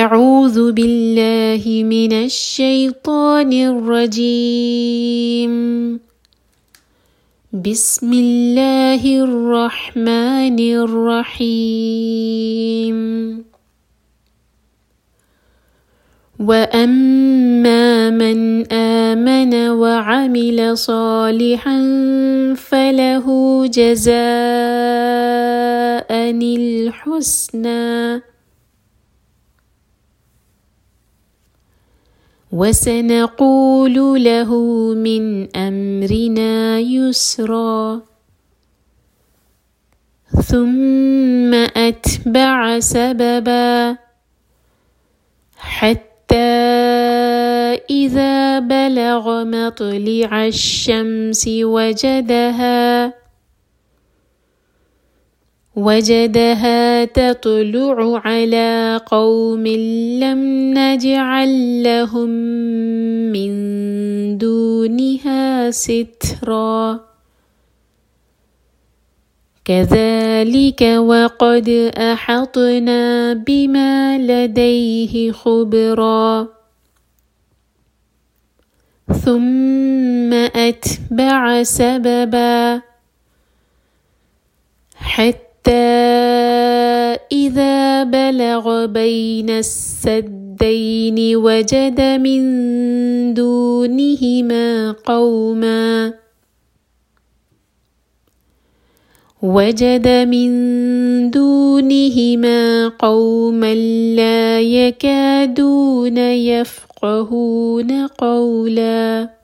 أعوذ بالله من الشيطان الرجيم. بسم الله الرحمن الرحيم. وأما من آمن وعمل صالحا فله جزاء الحسنى وسنقول له من أمرنا يسرا ثم أتبع سببا حتى إذا بلغ مطلع الشمس وجدها تطلع على قوم لم نجعل لهم من دونها سترا كذلك وقد أحطنا بما لديه خبرا ثم أتبع سببا حتى إذا بلغ بين السدين وجد من دونهما قوما لا يكادون يفقهون قولا